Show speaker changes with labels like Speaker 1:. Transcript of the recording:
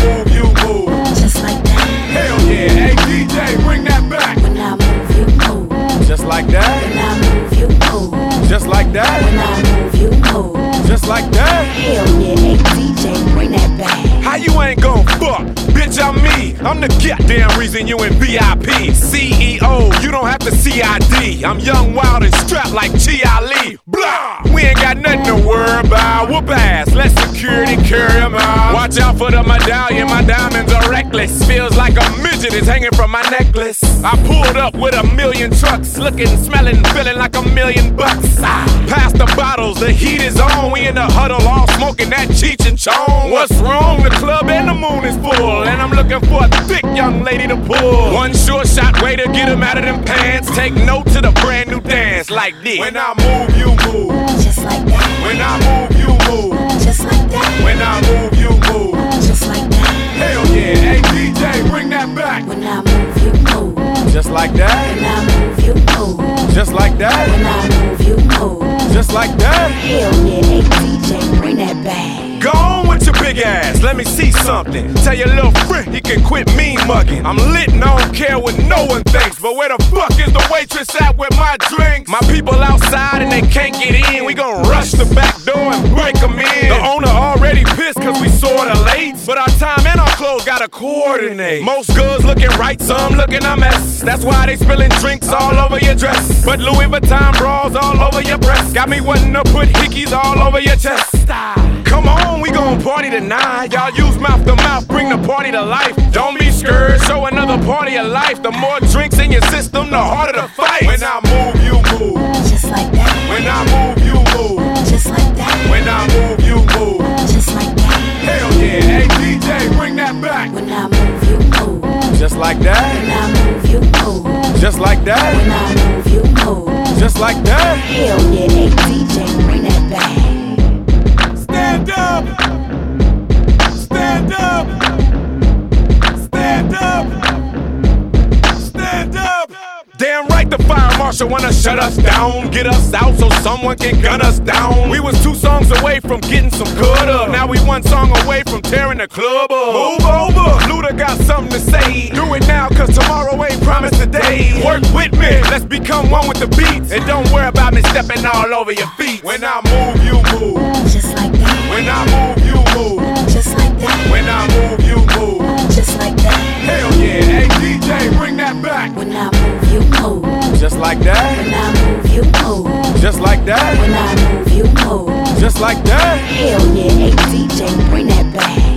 Speaker 1: move, you move.
Speaker 2: Just like that.
Speaker 1: Hell yeah, hey DJ, bring that back.
Speaker 2: When I move, you move.
Speaker 1: Just like that.
Speaker 2: When I move, you move.
Speaker 1: Just like that.
Speaker 2: When I move, you move.
Speaker 1: Just like that.
Speaker 2: Hell yeah, hey DJ, bring that back.
Speaker 1: How you ain't gon' fuck? Bitch, I'm me. I'm the goddamn reason you in VIP. CEO, you don't have to CID. I'm young, wild, and strapped like G.I. Lee. Blah! We ain't got nothing to worry about. Whoop ass, let security carry 'em out. Watch out for the medallion, my diamonds are reckless. Feels like a midget is hanging from my necklace. I pulled up with a million trucks, looking, smelling, feeling like $1,000,000. Pass the bottles, the heat is on. We in the huddle, all smoking that Cheech and Chong. What's wrong? The club and the moon is full, and I'm looking for a thick young lady to pull. One sure shot way to get 'em out of them pants. Take note to the brand new dance like this. When I move, you move.
Speaker 2: Just like that.
Speaker 1: When I move, you move.
Speaker 2: Just like that.
Speaker 1: When I move, you move.
Speaker 2: Just like that.
Speaker 1: Hell yeah, hey DJ, bring that back.
Speaker 2: When I move, you move.
Speaker 1: Just like that.
Speaker 2: When I move, you move.
Speaker 1: Just like that.
Speaker 2: When I move, you move.
Speaker 1: Just like that.
Speaker 2: Hell yeah, hey DJ, bring that back.
Speaker 1: Go on with your big ass, let me see something. Tell your little friend he can quit mean mugging. I'm lit and I don't care what no one thinks. But where the fuck is the waitress at with my drinks? My people outside and they can't get in. We gon' rush the back door and break them in. The owner already pissed cause we sorta late. But our time and our clothes gotta coordinate. Most girls looking right, some looking a mess. That's why they spilling drinks all over your dress. But Louis Vuitton bras all over your breast. Got me wanting to put hickeys all over your chest. Come on, we gon' party tonight. Y'all use mouth to mouth, bring the party to life. Don't be scared, show another party of life. The more drinks in your system, the harder the fight. When I move, you move.
Speaker 2: Just like that.
Speaker 1: When I move, you move.
Speaker 2: Just like that.
Speaker 1: When I move, you move.
Speaker 2: Just like that.
Speaker 1: Hell yeah, hey DJ, bring that back.
Speaker 2: When I move, you move.
Speaker 1: Just like that.
Speaker 2: When I move, you move.
Speaker 1: Just like that.
Speaker 2: When I move, you move.
Speaker 1: Just like that.
Speaker 2: Hell yeah, hey DJ, bring that back.
Speaker 1: Stand up. Stand up. Stand up. Stand up. Damn right the fire marshal wanna shut us down. Get us out so someone can gun us down. We was 2 songs away from getting some good up. Now we 1 song away from tearing the club up. Move over, Luda got something to say. Do it now cause tomorrow ain't promised today. Work with me, let's become one with the beats. And don't worry about me stepping all over your feet. When I move, you move.
Speaker 2: Just like that.
Speaker 1: When I move, you move.
Speaker 2: Just like that.
Speaker 1: When I move, you move.
Speaker 2: Just like that.
Speaker 1: Hell yeah, hey DJ, bring that back.
Speaker 2: When I move, you move.
Speaker 1: Just like that.
Speaker 2: When I move, you move.
Speaker 1: Just like that.
Speaker 2: When I move, you move.
Speaker 1: Just like that.
Speaker 2: Hell yeah, hey DJ, bring that back.